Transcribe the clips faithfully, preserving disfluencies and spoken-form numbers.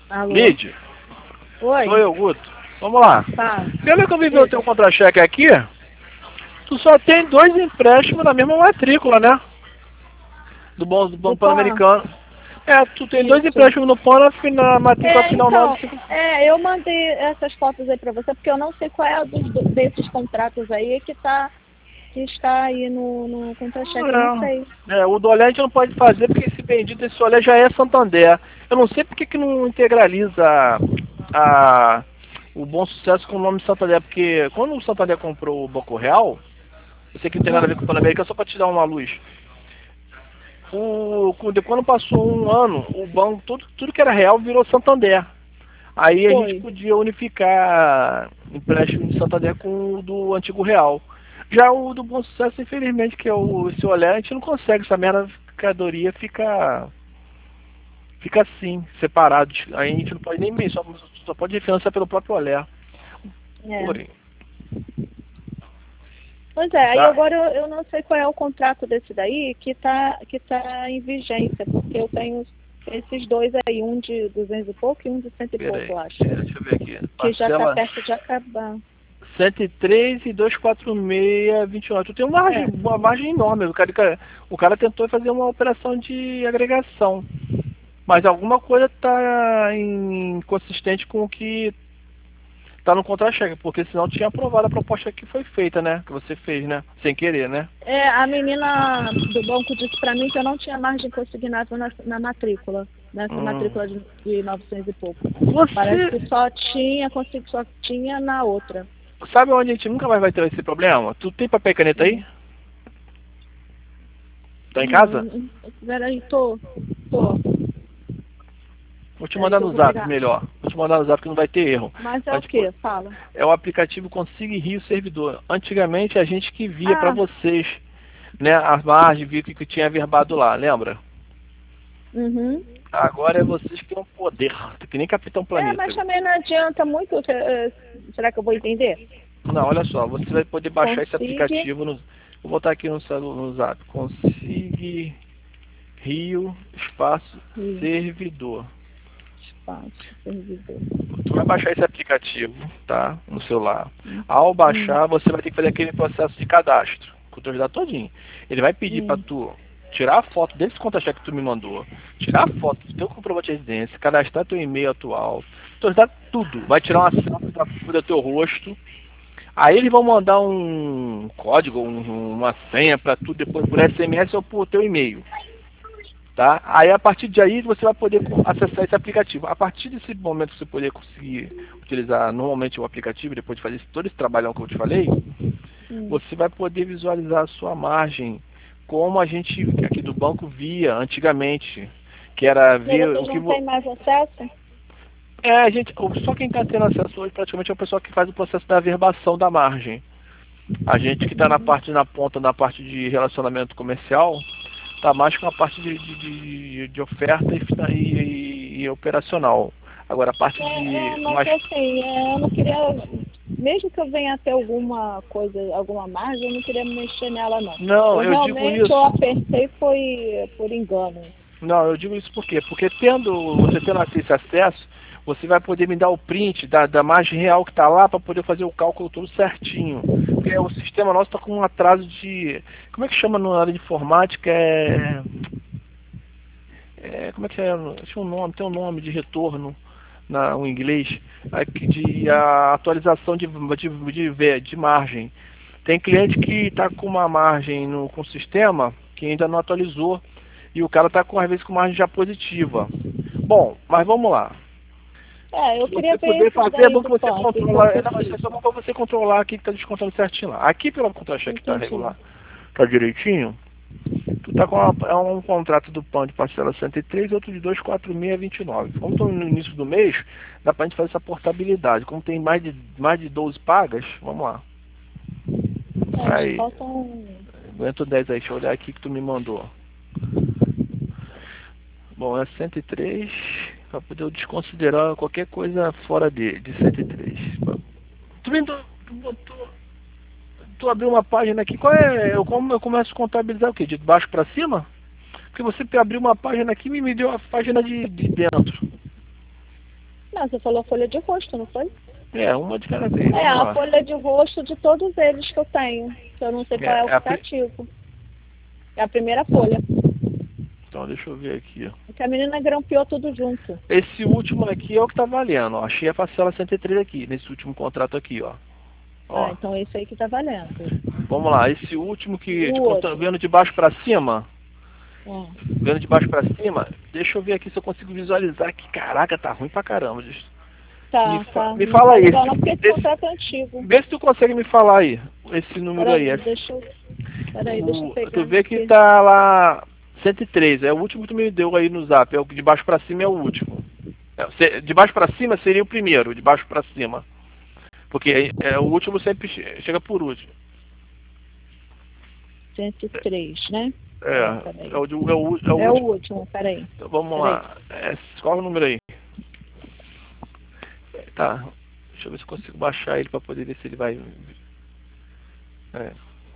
Alô? Lídia, Oi? sou eu, Guto. Vamos lá. Tá. Pelo que eu vi ver o teu contra-cheque aqui, tu só tem dois empréstimos na mesma matrícula, né? Do Banco, do Do banco Pan? Pan-Americano. É, tu tem dois Isso. empréstimos no Pan na, fi- na matrícula É, final então, nove cinco. é, eu mandei essas fotos aí pra você, porque eu não sei qual é dos, do- desses contratos aí que tá, que está aí no, no contra-cheque, eu não sei. É, é, o do Olé a gente não pode fazer porque esse bendito, esse Olé já é Santander. Eu não sei porque que não integraliza a, o Bom Sucesso com o nome Santander, porque quando o Santander comprou o Banco Real, eu sei que não tem nada a ver com o Pan-Americano, só para te dar uma luz. O, quando quando passou um ano, o banco, tudo, tudo que era real virou Santander. Aí a gente Foi. podia unificar empréstimo de Santander com o do antigo real. Já o do Bom Sucesso, infelizmente, que é o esse olhar, a gente não consegue, essa mercadoria fica, fica assim, separado. Aí a gente não pode nem bem, só, só pode financiar pelo próprio olhar. É. Porém, Pois é, aí tá? agora eu, eu não sei qual é o contrato desse daí que tá, que tá em vigência, porque eu tenho esses dois aí, um de duzentos e pouco e um de cento e Pera pouco, aí, eu acho. deixa eu ver aqui. Que já tá Parcela perto de acabar. cento e três e duzentos e quarenta e seis, vinte e nove. Tu tem uma margem, É. uma margem enorme. O cara, o cara tentou fazer uma operação de agregação. Mas alguma coisa está inconsistente com o que está no contra-cheque, porque senão tinha aprovado a proposta que foi feita, né? Que você fez, né? Sem querer, né? É, a menina do banco disse pra mim que eu não tinha margem consignada na, na matrícula, nessa Hum. matrícula de, de novecentos e pouco. Parece Você que só tinha, consegui, só tinha na outra. sabe onde a gente nunca mais vai ter esse problema? Tu tem papel e caneta aí? Hum. Tá em casa? Hum, peraí, tô, tô. Vou te Peraí mandar que eu no vou zap, pegar. melhor. Vou te mandar no zap que não vai ter erro. Mas é o Mas, tipo, que? Fala. é o aplicativo Consigue Rio Servidor. Antigamente a gente que via para Ah, vocês, né, as margens, via o que, que tinha verbado lá, lembra? uhum. Agora é vocês que têm o poder, que nem Capitão É, Planeta. mas também não adianta muito. eh, Será que eu vou entender? Não, olha só, você vai poder baixar esse Consiga aplicativo no. Vou botar aqui no, celu- no zap. Consigue Rio Espaço e Servidor. espaço, servidor. Tu vai baixar esse aplicativo, tá? No celular. Hum, Ao hum, baixar, você vai ter que fazer aquele processo de cadastro, com os teus dados todinho. Ele vai pedir para hum. tu tirar a foto desse contra-cheque que tu me mandou, tirar a foto do teu comprovante de residência, cadastrar teu e-mail atual, teus dados tudo. Vai tirar uma selfie do teu rosto. Aí eles vão mandar um código, um, uma senha para tu depois por S M S ou por teu e-mail. Tá? Aí a partir de aí você vai poder acessar esse aplicativo. A partir desse momento que você poder conseguir utilizar normalmente o aplicativo, depois de fazer todo esse trabalhão que eu te falei, Hum. você vai poder visualizar a sua margem, como a gente aqui do banco via antigamente, que era E ver o vocês que não vo... têm mais acesso? é, a gente, só quem está tendo acesso hoje praticamente é o pessoal que faz o processo da averbação da margem. A gente que está na Uhum. parte na ponta, na parte de relacionamento comercial, está mais com a parte de, de, de, de oferta e, e, e operacional. Agora a parte É, é, de mas mais. assim, é, eu não queria, mesmo que eu venha a ter alguma coisa, alguma margem, eu não queria mexer nela não. Não, Eu eu digo realmente eu isso. apertei foi por engano. Não, eu digo isso por quê? Porque tendo, você tendo esse acesso, você vai poder me dar o print da, da margem real que está lá para poder fazer o cálculo tudo certinho. Porque o sistema nosso está com um atraso de. Como é que chama na área de informática? É. É, como é que é? Tinha um nome, tem um nome de retorno na, o inglês, aqui de a atualização de, de, de, de margem. Tem cliente que está com uma margem no, com o sistema que ainda não atualizou e o cara está com às vezes com margem já positiva. Bom, mas vamos lá. É, eu Se queria você ver puder esses fazer, é daí bom que do você punk, se controla. eu É, não, isso é só consigo. bom para você controlar aqui que está descontando certinho lá. Aqui pelo contra-cheque que está Entendi. regular, está direitinho. Tu tá com uma, é um contrato do P A N de parcela cento e três, outro de duzentos e quarenta e seis, vinte e nove. Como estamos no início do mês, dá pra gente fazer essa portabilidade. Como tem mais de, mais de doze pagas, vamos lá. É, acho que Aí, faltam. aguento dez aí, deixa eu olhar aqui que tu me mandou. Bom, é cento e três, pra poder eu desconsiderar qualquer coisa fora de, de cento e três. Tu, me, tu, tu, tu, tu abriu uma página aqui, qual é? Eu, como eu começo a contabilizar o quê? De baixo pra cima? Porque você abriu uma página aqui e me deu a página de, de dentro. Não, você falou folha de rosto, não foi? É, uma de cada vez. É, vamos a lá. folha de rosto de todos eles que eu tenho. Que eu não sei qual É, é o é a pri- aplicativo. É a primeira folha. Então, deixa eu ver aqui, ó. Porque a menina grampeou tudo junto. Esse último aqui é o que tá valendo, ó. Achei a parcela cento e três aqui, nesse último contrato aqui, ó. Ó, Ah, então esse aí que tá valendo. vamos lá. Esse último que, O de, outro. vendo de baixo para cima, Hum. vendo de baixo para cima, deixa eu ver aqui se eu consigo visualizar que, caraca, tá ruim pra caramba. Deixa- Tá, Me, fa- tá. me Não fala tá aí, legal esse, não, porque esse esse- contrato é antigo. vê se tu consegue me falar aí, esse número aí. Peraí, esse- deixa eu... Peraí, deixa eu o- pegar tu vê que aqui. tá lá cento e três, é o último que tu me deu aí no zap, é o que de baixo para cima é o último. É, se- de baixo para cima seria o primeiro, de baixo para cima. Porque é, é, o último sempre che- chega por último. cento e três, né? É, Peraí. é o, de- é o, é o É o último. último, peraí. Então, vamos Peraí. lá. É, qual é o número aí? Tá. Deixa eu ver se eu consigo baixar ele para poder ver se ele vai. É.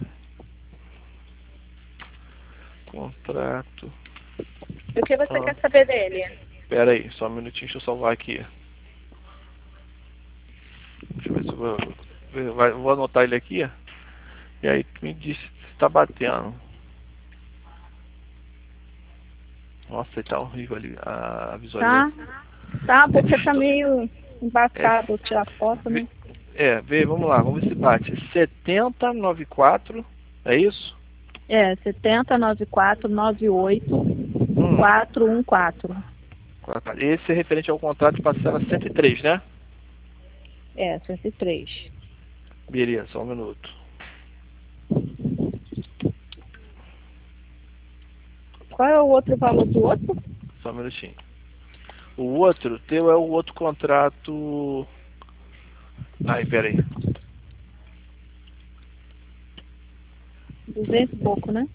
Contrato. E o que você Ah. quer saber dele? Pera aí, só um minutinho, deixa eu salvar aqui. Deixa eu ver se eu vou. Vai, vou anotar ele aqui. E aí tu me diz se tá batendo. Nossa, ele tá horrível ali a visualização. Tá? Tá, porque tá meio embaçado tirar foto, né? É, vê, vamos lá, vamos ver se bate. setenta, noventa e quatro, é isso? É, setenta, noventa e quatro, noventa e oito, Hum. quatrocentos e quatorze. Esse é referente ao contrato de parcela cento e três, né? É, cento e três. Beleza, só um minuto. Qual é o outro valor do outro? Só um minutinho. O outro, teu é o outro contrato... Ai, peraí. duzentos e pouco, né?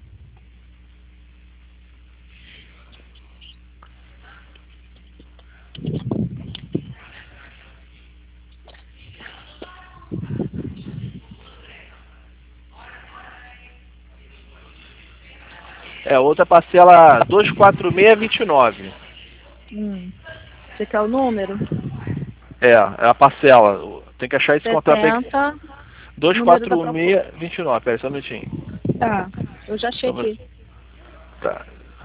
É, outra parcela duzentos e quarenta e seis, vinte e nove. Hum. Você quer o número? É, é a parcela. Tem que achar esse contrato aí. setenta. duzentos e quarenta e seis, vinte e nove. Peraí, só um minutinho. Tá, eu já achei aqui. Tá.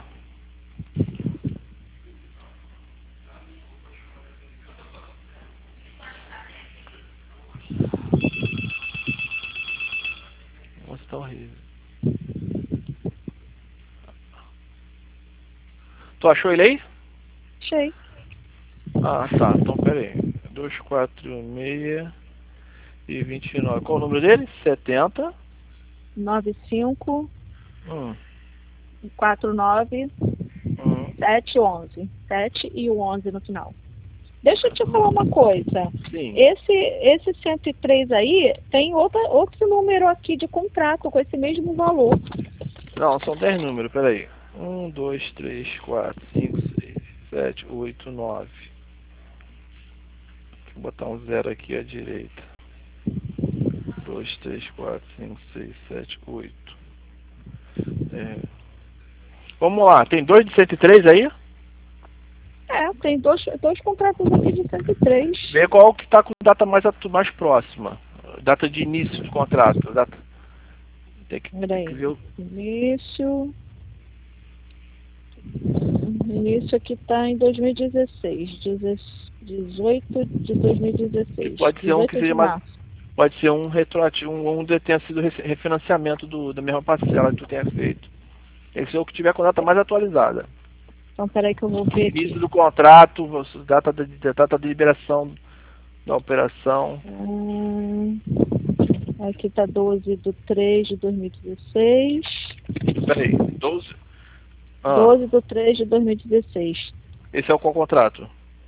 Nossa, tá horrível. Tu achou ele aí? Achei. Ah, tá. Então, peraí. duzentos e quarenta e seis e vinte e nove. Qual o número dele? setenta. noventa e cinco, Hum. quarenta e nove, Hum. sete, onze. sete e o onze no final. Deixa eu te falar uma coisa. Sim. Esse, esse cento e três aí tem outra, outro número aqui de contrato com esse mesmo valor. Não, são dez números, peraí. um, dois, três, quatro, cinco, seis, sete, oito, nove. Vou botar um zero aqui à direita. dois, três, quatro, cinco, seis, sete, oito. É. Vamos lá, tem dois de cento e três aí? É, tem dois, dois contratos aqui de cento e três. Vê qual que está com data mais, atu- mais próxima. Data de início do contrato. Data... Tem que, tem que ver o... Início. Início aqui está em dois mil e dezesseis. dezoito de dois mil e dezesseis. Pode ser um que seja mais... março. Pode ser um retroativo, um, um que tenha sido refinanciamento do, da mesma parcela que tu tenha feito. Esse é o que tiver com data mais atualizada. Então, peraí que eu vou ver Início aqui. do contrato, data de, data de liberação da operação. Hum, aqui está doze de três de dois mil e dezesseis. Peraí, doze? Ah, doze de três de dois mil e dezesseis. esse é o qual contrato?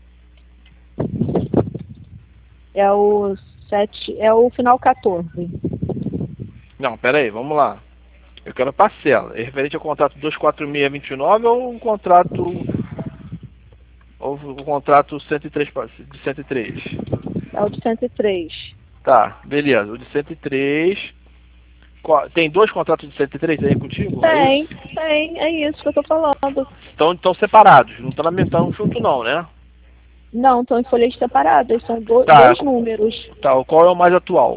É o sete, é o final quatorze. Não, peraí, vamos lá. Eu quero parcela. É referente ao contrato duzentos e quarenta e seis, vinte e nove ou um contrato... Ou o contrato cento e três, de cento e três? É o de cento e três. Tá, beleza. O de cento e três... Qual- Tem dois contratos de cento e três aí contigo? É Tem, isso? tem, é isso que eu tô falando. Estão, estão separados, não estão lamentando junto não, né? Não, estão em folhas separadas, são do, Tá. dois números. Tá, o qual é o mais atual?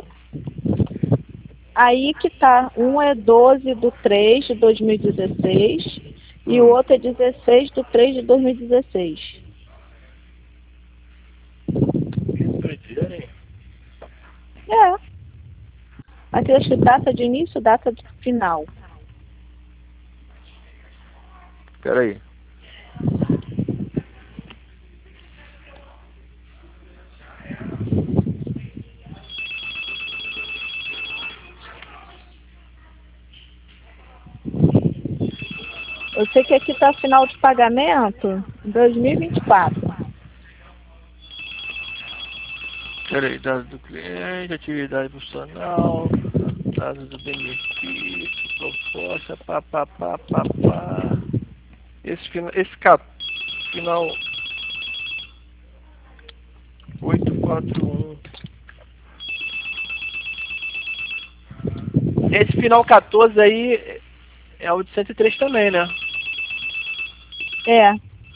Aí que tá, um é doze do três de dois mil e dezesseis e o Hum. outro é dezesseis do três de dois mil e dezesseis. Que doideira, hein? É. Aqui acho que data de início, data de final. Peraí. Eu sei que aqui tá final de pagamento em dois mil e vinte e quatro. Peraí, dados do cliente, atividade profissional, dados do benefício, proposta, pá, pá, pá, pá, pá. Esse, final, esse cap, final oito quatro um. Esse final quatorze aí é o de cento e três também, né? É.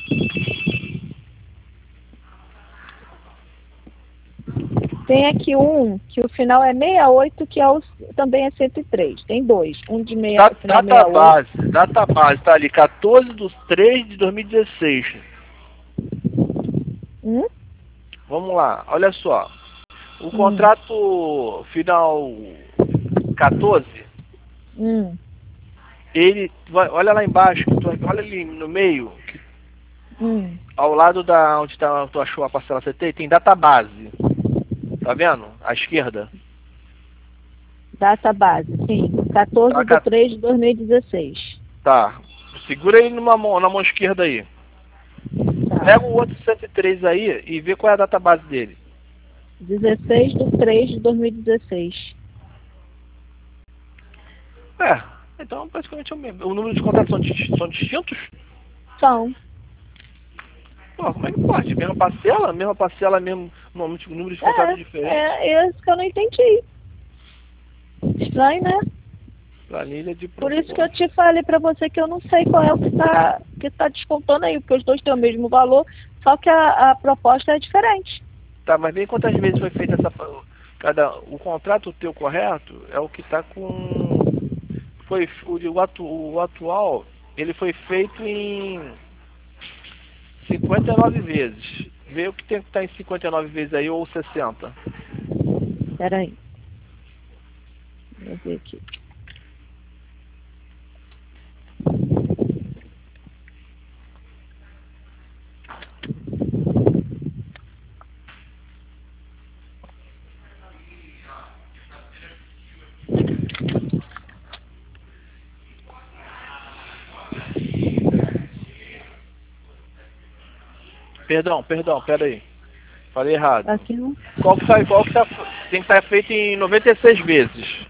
Tem aqui um, que o final é sessenta e oito, que é o, também é cento e três. Tem dois. Um de meia, Da, final data sessenta e oito. base, data base, tá ali, quatorze de três de dois mil e dezesseis. Hum? Vamos lá, olha só. O Hum. contrato final quatorze, Hum. ele, vai- olha lá embaixo, tu- olha ali no meio, Hum. ao lado da onde tá, tu achou a parcela C T, tem data base. Tá vendo? À esquerda. Data base, sim. quatorze Tá, de ca- três de dois mil e dezesseis. tá. Segura ele numa mão, na mão esquerda aí. Tá. Pega o outro cento e três aí e vê qual é a data base dele. dezesseis de três de dois mil e dezesseis. É, então praticamente é o mesmo. O número de contratos são, dis- são distintos? São. Pô, como é que pode? Mesma parcela? Mesma parcela, mesmo número de número de contratos É, diferentes? é esse que eu não entendi. Estranho, né? Planilha de Por isso que eu proposta. te falei pra você que eu não sei qual é o que tá, que tá descontando aí, porque os dois têm o mesmo valor, só que a, a proposta é diferente. Tá, mas vem quantas vezes foi feita essa... Cada, o contrato teu correto é o que tá com... Foi, o, de- o, atu, o atual, ele foi feito em cinquenta e nove vezes. Vê o que tem que estar em cinquenta e nove vezes aí, ou sessenta. Pera aí. Vou ver aqui. Perdão, perdão, pera aí. Falei errado. Aqui não. Qual que tá, qual que tá, tem que estar feito em noventa e seis vezes.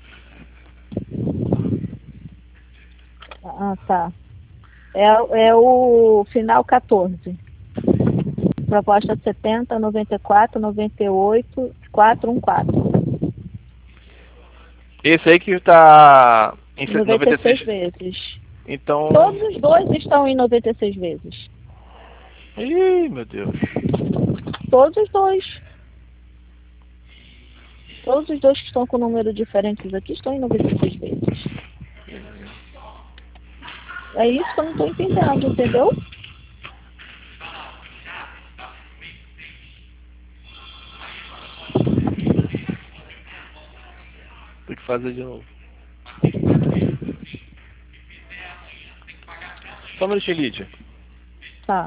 Ah, tá. É, é o final quatorze. Proposta setenta, noventa e quatro, noventa e oito, quatrocentos e quatorze. Esse aí que tá em noventa noventa e e seis. seis vezes. Então... Todos os dois estão em noventa e seis vezes. Ih, meu Deus. Todos os dois. Todos os dois que estão com número diferentes aqui estão em noventa e seis vezes. É isso que eu não estou entendendo, entendeu? Tem que fazer de novo. Só um minutinho, Lídia. Tá.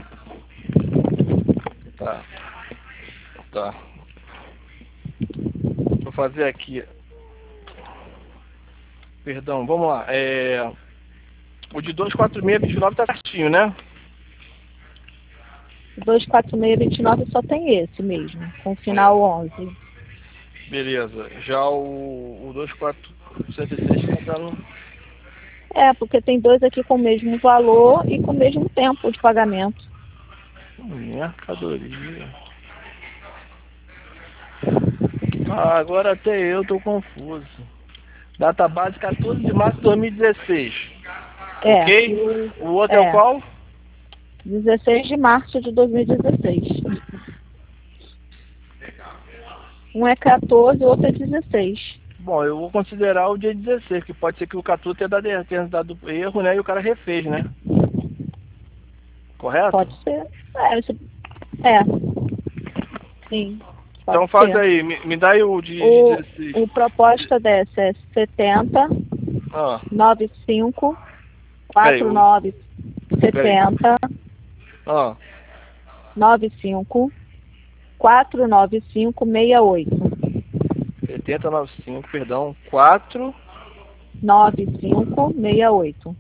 Tá. Tá. Vou fazer aqui. Perdão, vamos lá. É... O de duzentos e quarenta e seis, vinte e nove tá certinho, né? dois quatro seis, vinte e nove só tem esse mesmo, com final onze. Beleza. Já o, o duzentos e quatro cento e seis tá dando... É, porque tem dois aqui com o mesmo valor e com o mesmo tempo de pagamento. Mercadoria. Ah, agora até eu tô confuso. Data base quatorze de março de dois mil e dezesseis. É. Ok? O outro é, é. o qual? dezesseis de março de dois mil e dezesseis. Um é quatorze, o outro é dezesseis. Bom, eu vou considerar o dia dezesseis, que pode ser que o quatorze tenha dado, tenha dado erro, né? E o cara refez, né? Correto? Pode ser. É, isso- é. Sim. Pode Então faz ser. aí, me, me dá aí o de, de O, dezesseis. o proposta dessa é setenta, Ah, noventa e cinco, peraí, quarenta e o- nove, peraí. setenta, Ah, noventa e cinco, quatrocentos e noventa e cinco, sessenta e oito. setenta, noventa e cinco, perdão, quatro. noventa e cinco, sessenta e oito.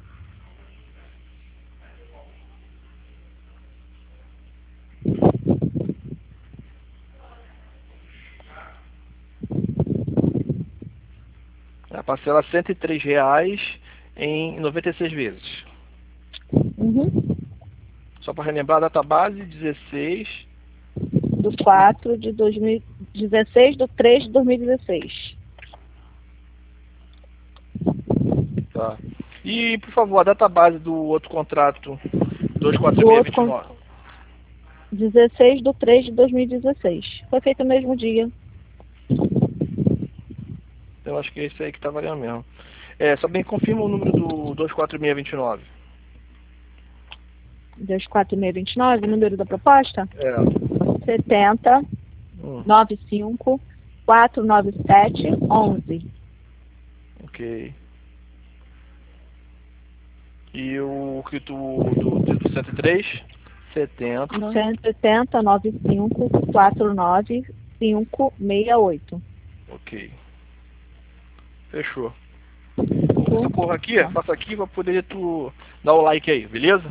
A parcela cento e três reais em noventa e seis vezes. Uhum. Só para relembrar, a data base dezesseis. Do quatro de dois mil e dezesseis, do três de dois mil e dezesseis. Tá. E, por favor, a data base do outro contrato dois quatro Do seis outro dois com nove. dezesseis do três de dois mil e dezesseis. Foi feito no mesmo dia. Eu acho que é esse aí que tá valendo mesmo. É, só bem confirma o número do dois quatro seis dois nove. dois quatro seis dois nove, o número da proposta? É. setenta, Hum, noventa e cinco, quatrocentos e noventa e sete, onze. ok. E o que tu do, do cento e três? setenta. cento e setenta, noventa e cinco, quatrocentos e noventa e cinco, sessenta e oito. Ok. Fechou. Vou socorro aqui, Tá. faço aqui pra poder tu dar o like aí, beleza?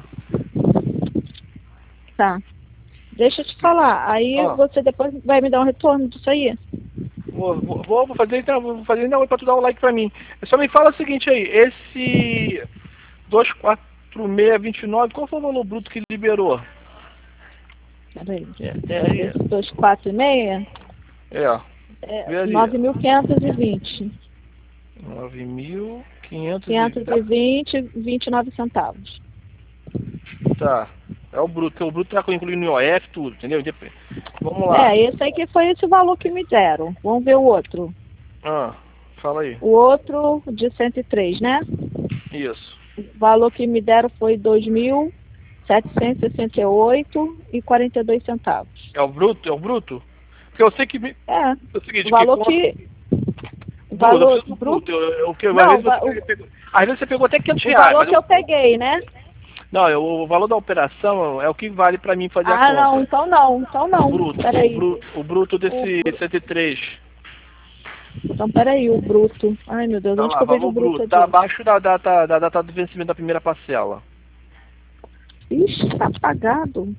Tá. Deixa eu te falar. Aí Ah. você depois vai me dar um retorno disso aí. Vou, vou, vou fazer então, vou fazer ainda hoje pra tu dar o like pra mim. Só me fala o seguinte aí, esse dois quatro seis dois nove, qual foi o valor bruto que liberou? Peraí. É, é, aí. Esse dois quatro seis É, vê é ali. nove mil quinhentos e vinte. nove mil quinhentos e quinhentos e vinte, vinte e nove centavos. Tá. É o bruto, porque o bruto tá incluindo o I O F, tudo, entendeu? Dep- Vamos lá. É, esse aí que foi esse valor que me deram. Vamos ver o outro. Ah, fala aí. O outro de cento e três, né? Isso. O valor que me deram foi dois mil setecentos e sessenta e oito e quarenta e dois centavos. É o bruto? É o bruto? Porque eu sei que... me- É, É o seguinte, o valor que... conta- que... O Bruto, eu valor preciso do bruto... bruto. Eu, eu, que, às, Não, vezes va- você o, pegou, às vezes você pegou até quinhentos o reais, valor mas que eu, eu peguei, né? não, eu, o valor da operação é o que vale pra mim fazer a Ah, não, conta. então não, então O não. bruto, o Peraí. bruto, o bruto O, desse bru- cento e três. então, peraí, o bruto. Ai, meu Deus, Tá onde lá, que eu vejo valor o bruto bruto. Tá aqui? abaixo da data, da data do vencimento da primeira parcela. Ixi, tá apagado.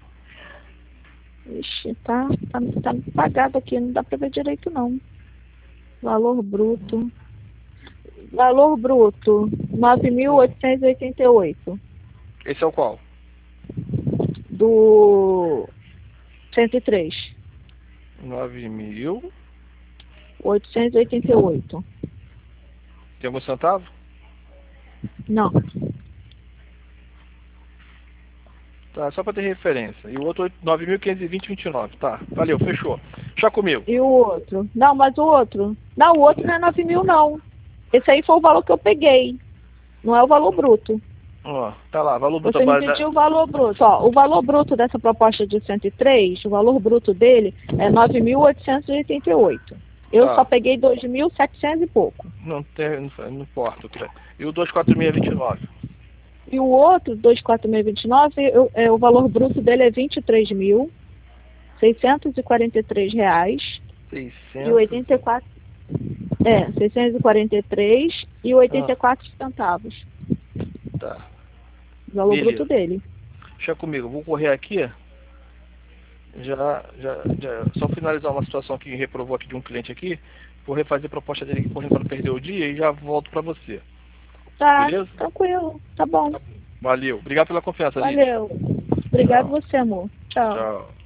Ixi, tá, tá, tá apagado aqui, não dá pra ver direito não. Valor bruto. Valor bruto, nove mil oitocentos e oitenta e oito. Esse é o qual? Do cento e três. nove mil. oitocentos e oitenta e oito. Tem algum centavo? Não. Tá, só pra ter referência. E o outro, nove mil quinhentos e vinte e vinte e nove. Tá, valeu, fechou. Já comigo. E o outro? Não, mas o outro? Não, o outro não é nove mil não. Esse aí foi o valor que eu peguei. Não é o valor bruto. Ó, tá lá, valor bruto. Você me base da- pediu o valor bruto. Ó, o valor bruto dessa proposta de cento e três, o valor bruto dele é nove mil oitocentos e oitenta e oito. Eu Tá. só peguei dois mil e setecentos e pouco. Não, tem, não, não importa. Tá? E o dois quatro seis dois nove? E o outro, dois quatro seis dois nove, eu- é, o valor bruto dele é vinte e três mil seiscentos e quarenta e três reais e seiscentos. oitenta e quatro. É, seiscentos e quarenta e três e oitenta e quatro centavos. Tá. O valor Beleza. bruto dele. Deixa comigo, eu vou correr aqui. Já, já, já, só finalizar uma situação que reprovou aqui de um cliente aqui. Vou refazer a proposta dele aqui correndo para não perder o dia e já volto para você. Tá, Beleza? tranquilo. Tá bom. Valeu. Obrigado pela confiança, Lídia. Valeu. Obrigado Tchau. você, amor. Tchau. Tchau.